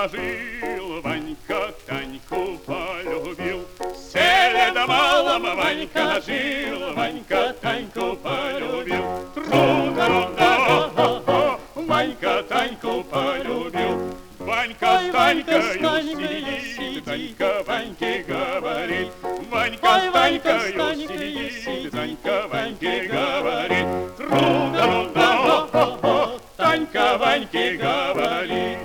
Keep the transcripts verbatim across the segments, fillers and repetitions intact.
Ванька жил, Ванька Таньку полюбил. Селеда малом Ванька жил, Ванька Таньку полюбил. Тру-да-ру-да, Ванька Таньку полюбил. Ванька с Танькою сидит, Танька Ваньке говорит. Ванька с Танькою сидит, Танька Ваньке говорит. Тру-да-ру-да, Танька Ваньке говорит.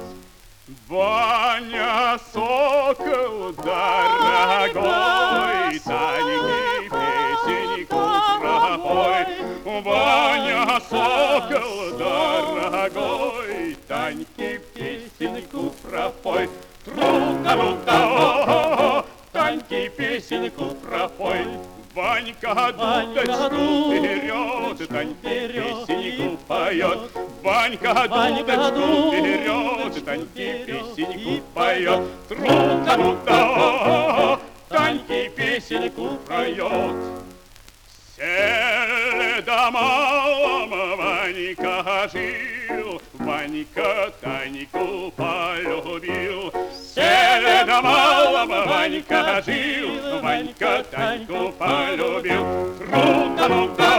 Ваня сокол дорогой, Таньке песенку пропой. Ваня сокол дорогой, Таньке песенку пропой. Тру-да-ру-да, Таньке песенку пропой. Ванька дудочку берет, Таньке песенку поет. Ванька дудочку берет, Таньке песенку поет. Тру-да-ру-да, Таньке песенку поет. Селеда малом Ванька жил, Ванька Таньку полюбил. Селеда малом Ванька жил, Ванька Таньку полюбил. Тру-да-ру-да,